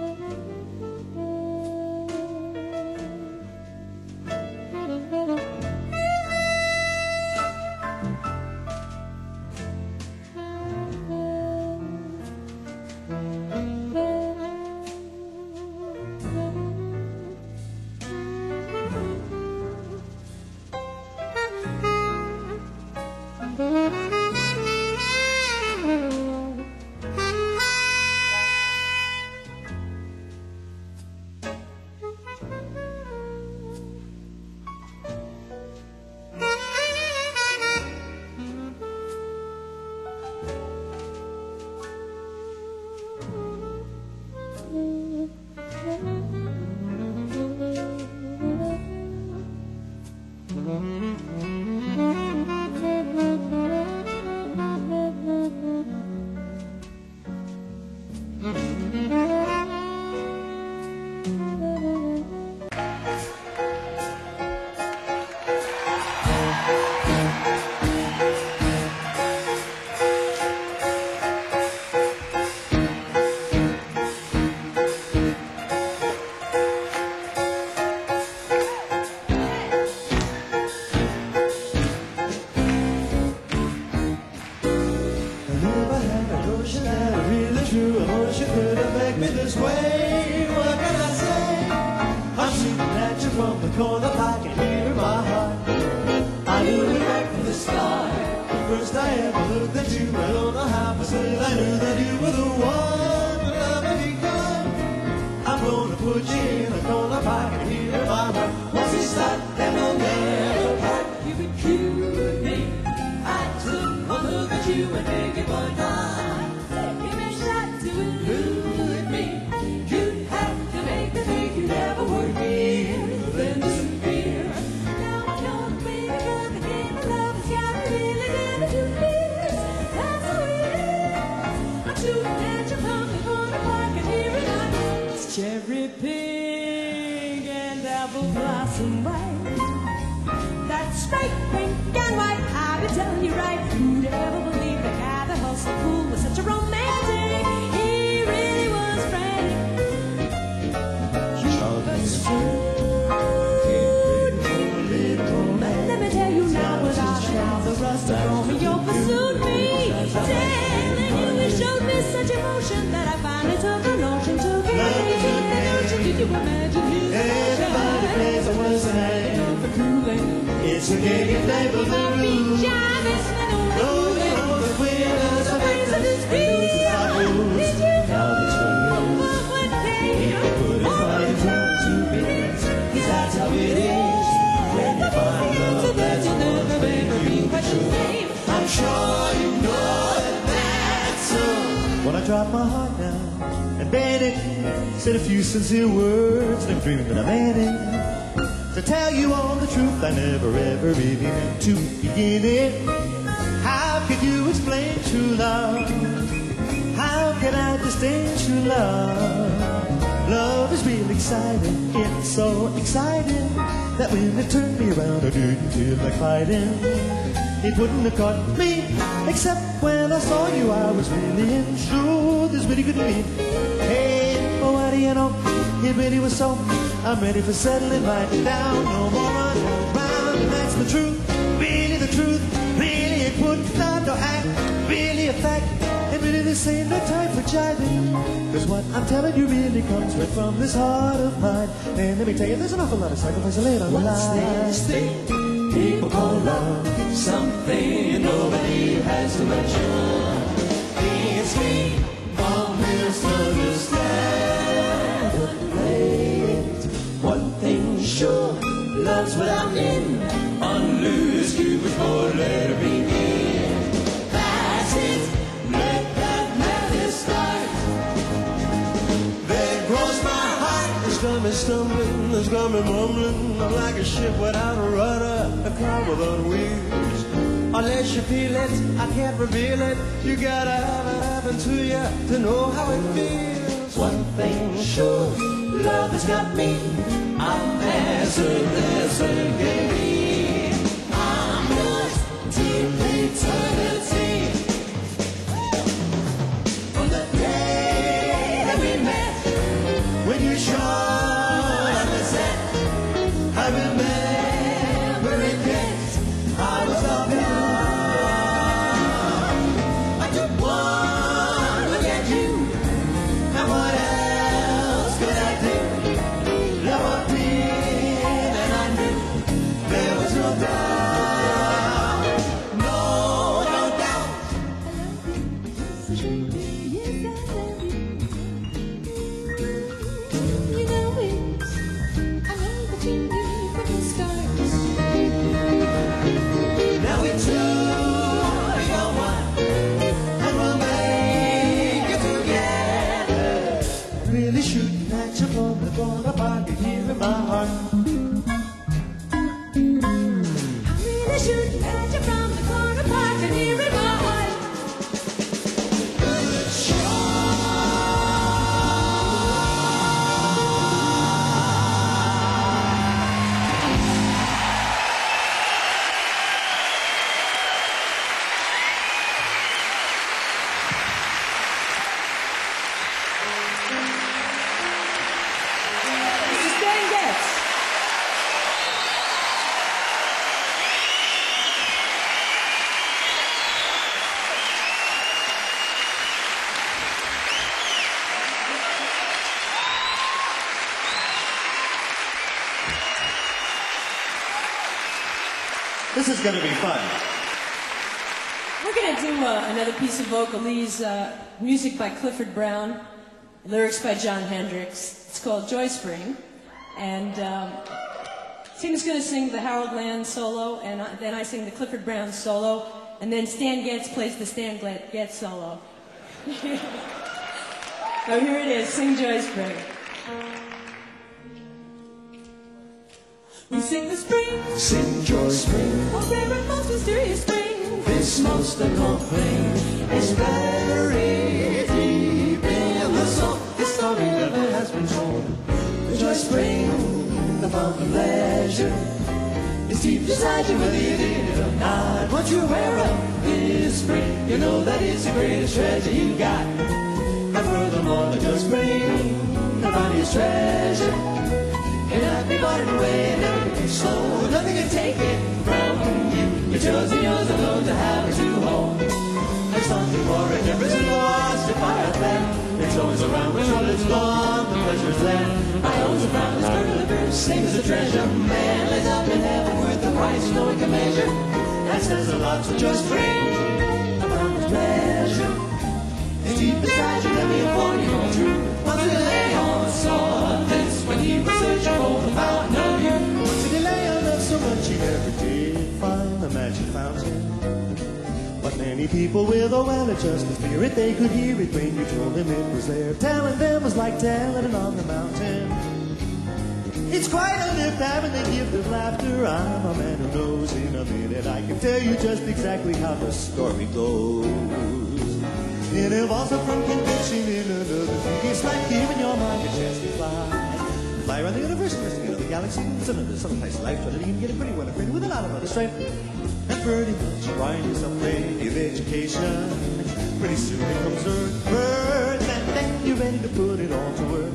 Cherry pink and apple blossom white. That's straight pink and white. I'll be telling you right. Who'd ever believe the guy that was so cool was such a romantic? He really was frantic. Let me tell you now, without a doubt, the rustic Romeo pursued me. Telling you he showed me such emotion that I finally took a notion to be. Did you imagine his everybody plays a worse than it's a gay flavor of the room. Oh, you know the queen is a face of his feet. Did you know what came? He put his body to me. That's how it is. When you find love that's never been questioned. I'm sure you know that's so. When I drop my heart down and bend it, said a few sincere words, and I'm dreaming that I made it. To tell you all the truth, I never ever really meant to begin it. How could you explain true love? How can I disdain true love? Love is real exciting, it's so exciting that when it turned me around I didn't feel like fighting. It wouldn't have caught me, except when I saw you I was really in. Sure, this really couldn't be. Hey, oh, what do you know? It really was so. I'm ready for settling right down. No more running around, and that's the truth. Really the truth. Really it wouldn't not to act. Really a fact. And really this ain't no time for jiving. Cause what I'm telling you really comes right from this heart of mine. And let me tell you, there's an awful lot of sacrifice laid on the line. What's this thing people call love? Something nobody has to mention. It's me, all misunderstand. One thing sure, love's without end. Unloose Cupid's board, let her begin. That's it, let that madness start. There goes my heart. It's got me stumbling, it's got me mumbling. I'm like a ship without a rudder, a car without wheels. Unless you feel it, I can't reveal it. You gotta have it happen to you to know how it feels. One thing sure, love has got me. I'm as a game. I'm yours till eternity. From the day that we met, when you shone on the set. I remember it yet. I was all young. I took one look at you, and what else could I do? Love walked in, and I knew there was no doubt. No, no doubt. Now we two are one, and we'll make it together. Really shooting at you from the corner pocket here in my heart. Really shooting at you from the corner pocket here in my heart. This is Stan Getz. This is going to be fun. We're going to do another piece of vocalese, music by Clifford Brown, lyrics by Jon Hendricks. It's called Joy Spring. And Tim's going to sing the Harold Land solo, and then I sing the Clifford Brown solo, and then Stan Getz plays the Stan Getz solo. So here it is, sing Joy Spring. We sing the spring, Sing Joy Spring, oh rare and most mysterious spring. this most uncalled thing is buried deep in the soul. This story never has been told. The Joy Spring, the fountain of pleasure, is deep inside you whether you did it or not. What you're aware of this spring, you know that it's the greatest treasure you got. And furthermore, the Joy Spring, the mightiest treasure. Cannot be bought away, never be sold. Nothing can take it from you. It's yours and yours alone to have it to hold. There's something for it, never too lost to fire them. It's always around, which all it's gone, the pleasure's left. I always found this bird of the bird, same as a treasure. Man lays up in heaven worth the price no one can measure. That says a lot to Joy Spring, a fountain's pleasure. It's deep inside you, let me inform you all true. Once a Leon saw this when he was searching for the fountain of youth. Once a Leon loved so much he never did find the magic fountain. But many people with a well-adjusted spirit, they could hear it when you told them it was there. Telling them was like telling it on the mountain. It's quite a lift having the gift of laughter. I'm a man who knows in a minute I can tell you just exactly how the story goes. It involves a from conviction in another thing. It's like giving your mind a chance to fly. Fly around the universe, investigate the galaxy. It's another someplace life, but you can get a pretty one, pretty with a lot of other strength. And pretty much find yourself plenty of education. Pretty soon it comes Earth, and then you're ready to put it all to work.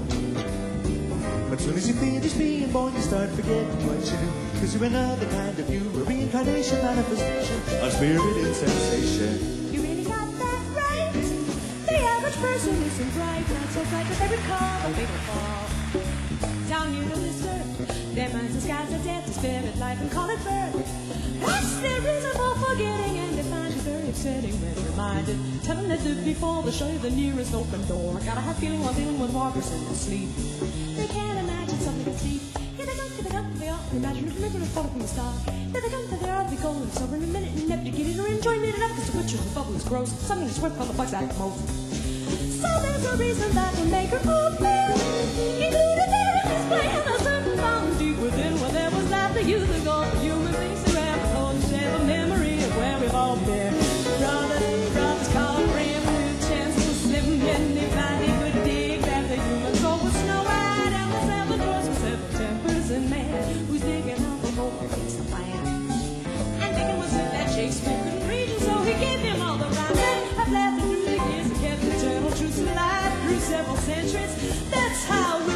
But soon as you finish being born, you start forgetting what you do. Cause you're another kind of you, a reincarnation, manifestation of spirit and sensation. You really got that right. The average person isn't bright, not so bright that they recall a big fall. Down here on this earth, their minds and skies are dead to spirit life and call it birth. That's their reason for forgetting, and they find it very upsetting when reminded. Tell them that before they show you the nearest open door. Got a hard feeling while dealing with walkers in their sleep. They can't imagine something that's deep. Here they come, they all imagine if you're looking at falling from the star. Here they come, they're out, they go, and it's over in a minute, and never to get it or enjoy it enough, cause the butcher, the bubble is gross. Something that's worth all the bucks at the most. So there's a reason that will make her open. Included there in this plan, a certain fountain deep within where there was laughter years ago. Human beings around the whole share the memory of where we've all been. Brothers call friends with a chance to slip in. They find he could dig that the human soul was Snow White and the seven dwarfs with seven tempers and man who's digging out the hole against the plan. And Dickens was in that Shakespeare couldn't read him, so he gave him all the rhymes that have lasted through the years and kept eternal truths alive through several centuries. That's how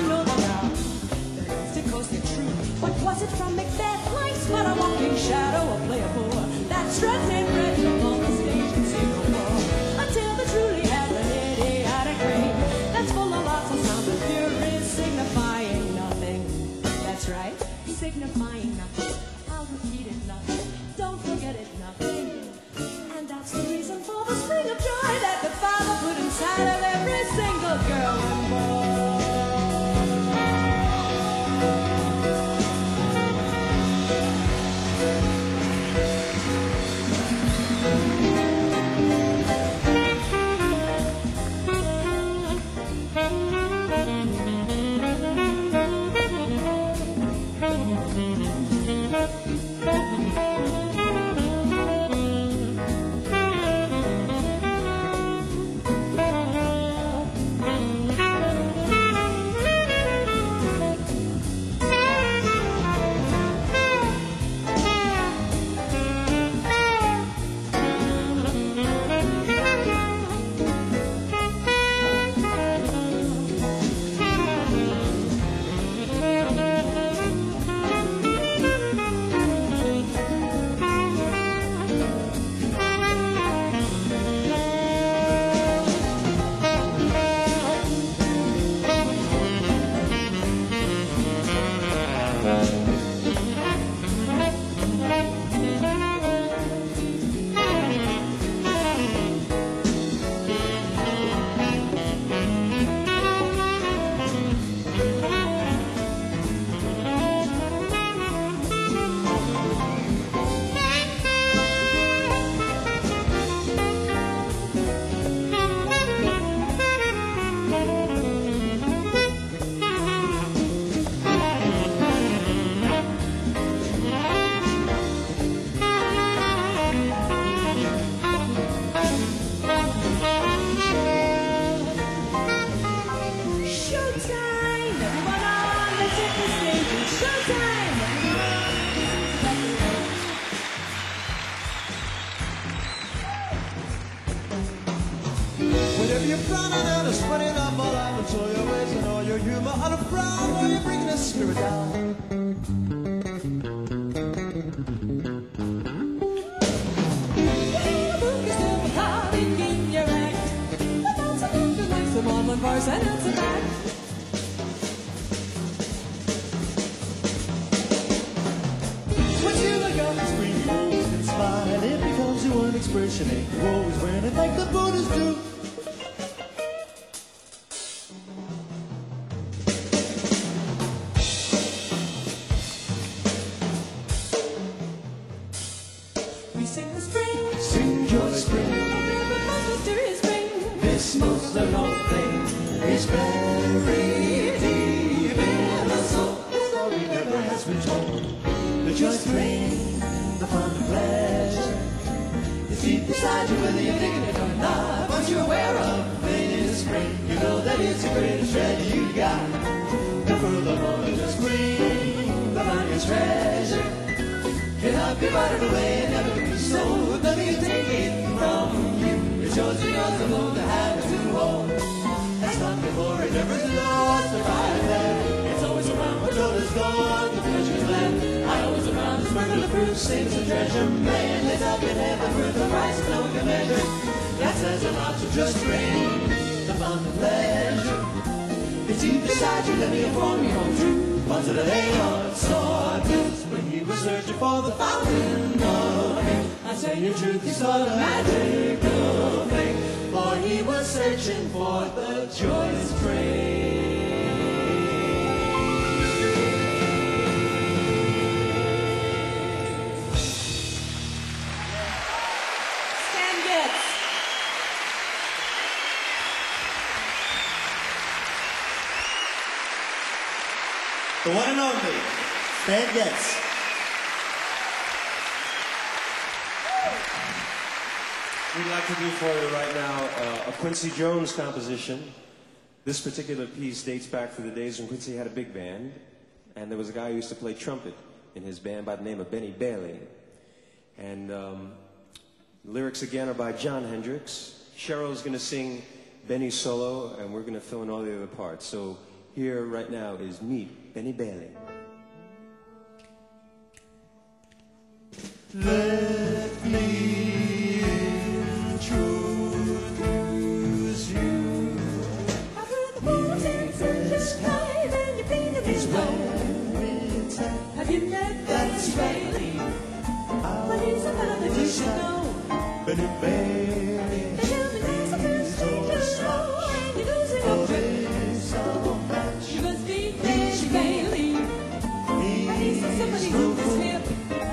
shreds and bread upon the stage and sing a war until they truly have an idiotic ring that's full of lots of sound and fury, signifying nothing. That's right, signifying nothing. I'll repeat it, nothing. Don't forget it, nothing. And that's the reason for the spring of joy that the Father put inside of every single girl and boy. Whenever you're frowning and it's spreading up all out and show your ways and all your humor on a frown while you're bringing the spirit down. Voice and answer back. When you look up and scream, you always can smile. It becomes your one expression, and you always wearing it like the Buddhists do. We sing the spring, Sing joy spring, the most mysterious spring. this most unknown thing is buried deep in the soul. The story never has been told. The joy spring, the fun and pleasure is deep inside you, whether you're digging it or not. Once you're aware of it is spring, you know that it's the greatest treasure you got. And furthermore, the joy spring, the finest treasure cannot be rotted away and never be sold. Nothing can take it from you. It's yours and yours alone to have and to hold. That's not before it never is lost or right there. It's always around where joy is gone, the treasure's land. I always around the sprinkle of fruit, sings the treasure man. Lays up in heaven with the price no one can measure. That says a lot to just bring the fun and pleasure. It's deep beside you, let me inform you on truth. Ones that they are sawdust. When he was searching for the fountain of youth, I say in truth, he saw the magical thing. For he was searching for the joy spring. Stan Getz. The one and only Stan Getz. We'd like to do for you right now a Quincy Jones composition. This particular piece dates back to the days when Quincy had a big band, and there was a guy who used to play trumpet in his band by the name of Benny Bailey. And the lyrics again are by John Hendricks. Cheryl's going to sing Benny's solo, and we're going to fill in all the other parts. So here right now is Meet Benny Bailey. Let me you met Dennis Bailey? But he's another you should know. They tell me there's a first stranger slow, and you're losing your face so much. You must be Dennis Bailey. But he's somebody who is hip.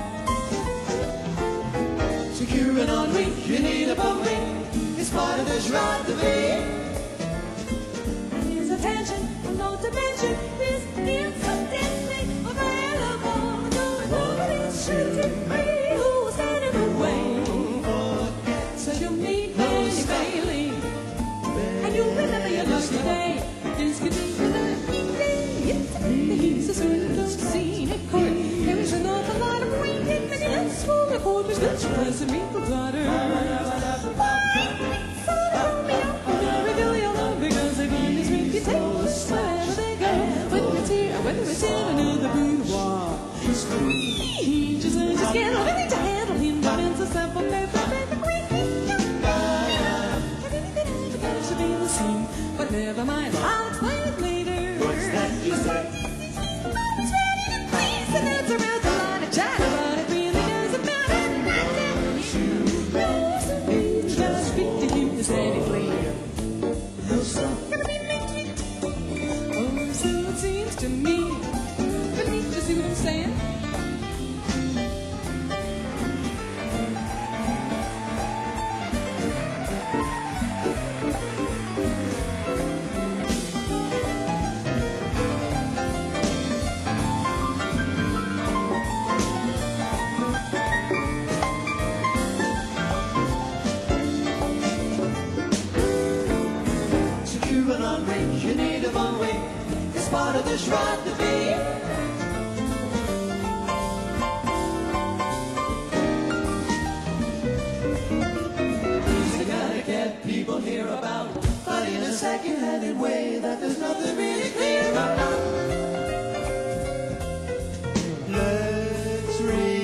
Secure and on me, you need a boat ring. It's part of this ride to be. His attention from no dimension is incidentally available. Going over these shooting free who was standing away. So you meet Dennis Bailey, and you remember your lucky day. This could be the he's a certain scenic court. There is an awful lot of waiting minutes for the quarters that you press and meet the daughter. Whether it's in another boudoir, he just can't really to handle him. But it's a simple paper, to be the scene. But never mind, I'll explain it later. What's that you say? It's ready to please, and that's around the line of China, but it really doesn't matter. Just speak to you aesthetically. No, sir. So it seems to me, but you see what I'm saying? Secure and on ring, you need a one way. It's part of this ride to be. Gotta get people hear about, but in a second-handed way that there's nothing really clear about. Let's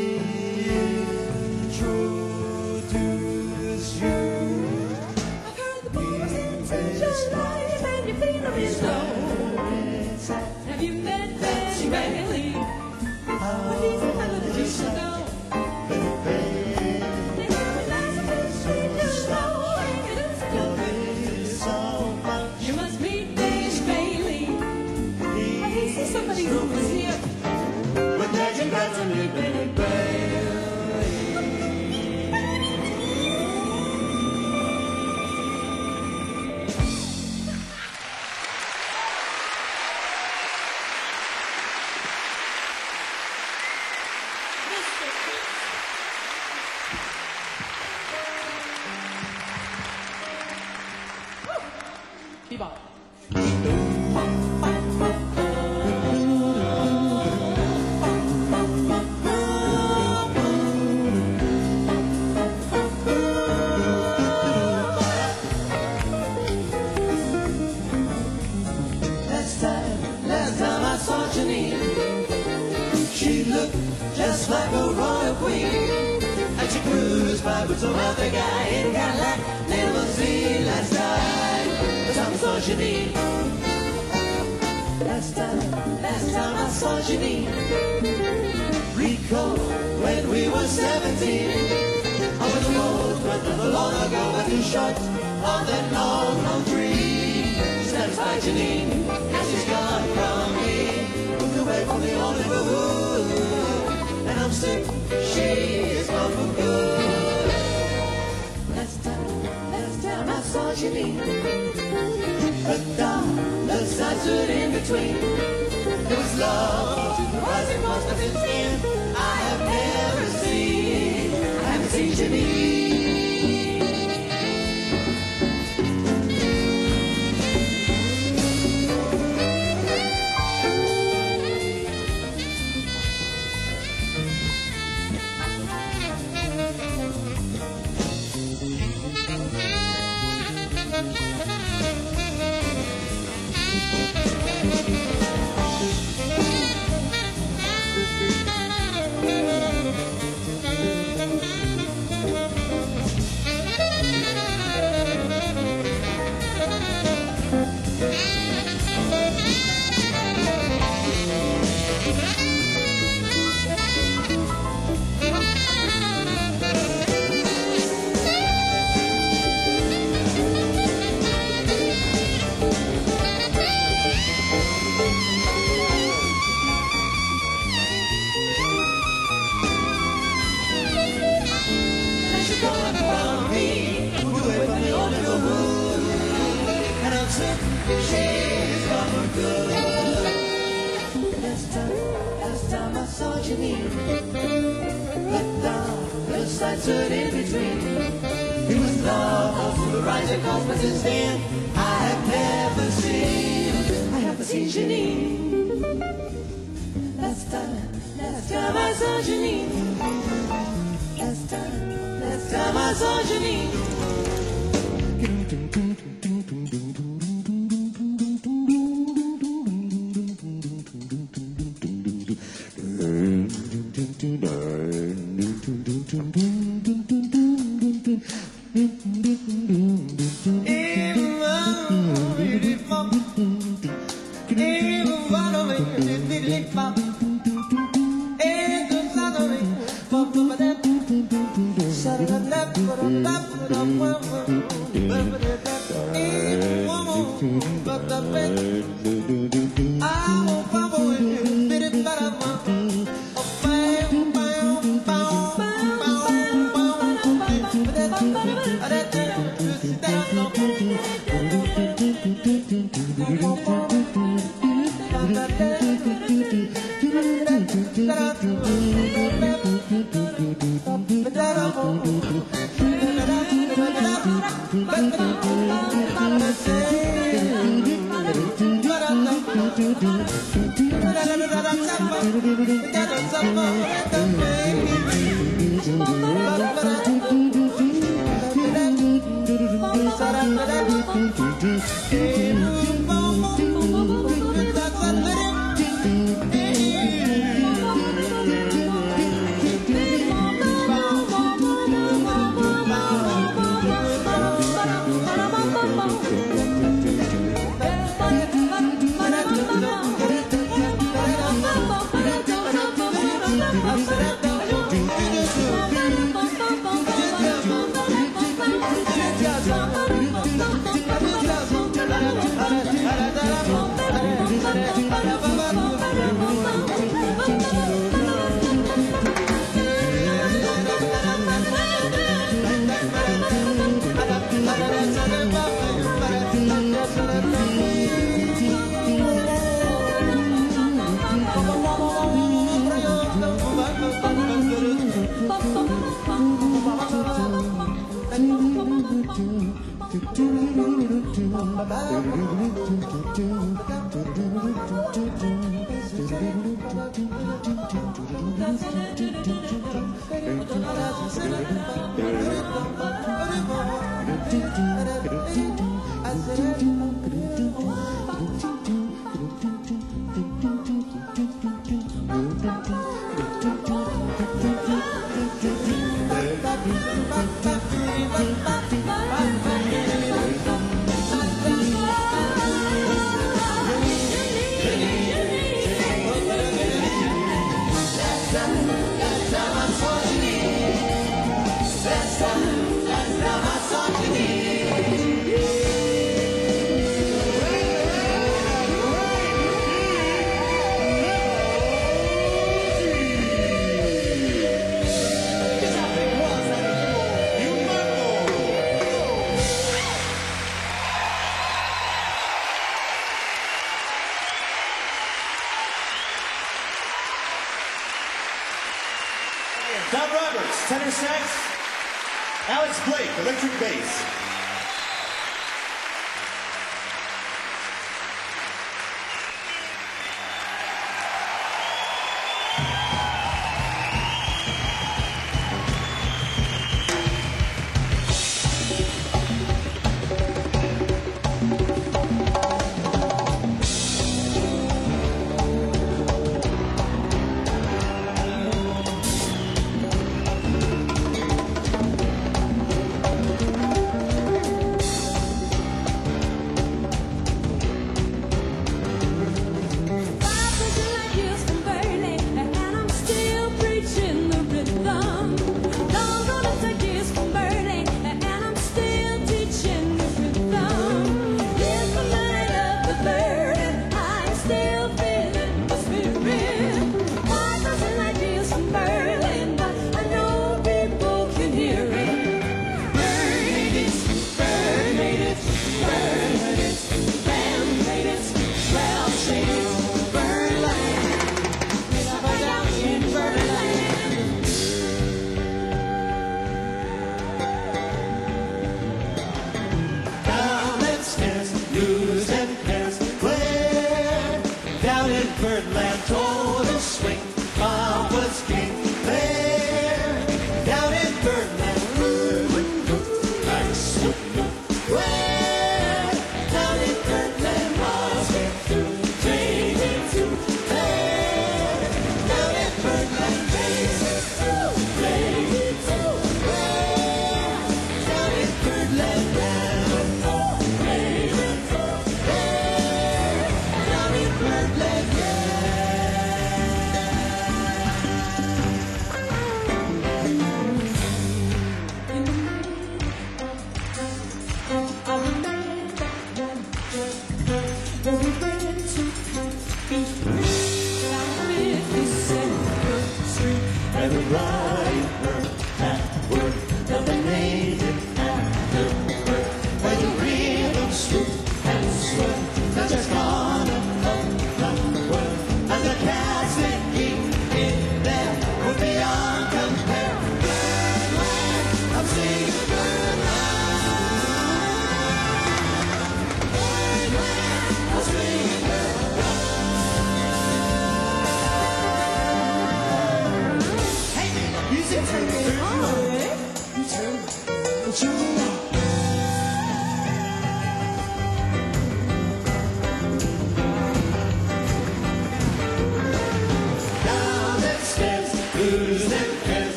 reintroduce you. I've heard the blues in such a life, and you feel them is low. Have you met Dennis Bailey? But he's a fellow that you should know. They tell me life's a bit stranger slow, and you're losing your face so much. You must meet Dennis Bailey. But he's somebody who is here. With legend that's a new Benny Bailey. Bebop. Last time I saw Janine, she looked just like a royal queen. And she cruised by with some other guy in Cadillac limousine last time. Last time I saw Janine. Last time I saw Janine. Recall when we were 17. I was the road went the long ago with too short on that long tree. Satisfied Janine, and she's gone from me. Moved away from the old neighborhood, and I'm sick. She is gone for good. Last time I saw Janine, but down the side stood in between. There was love, the rising was, but since then I have never seen Janine. Janine. But the side stood in between. It was love for the rising consequences then. I have never seen Janine. Last time I saw Janine. Last time I saw Janine. Tom Roberts, tenor sax. Alex Blake, electric bass. Down in Birdland, total swing, Bob was king there. Down in Birdland, nice, well, down in Birdland, Bob's king, Jamie too, there. Down in Birdland, Jamie too, well, down in Birdland, down in Birdland, And the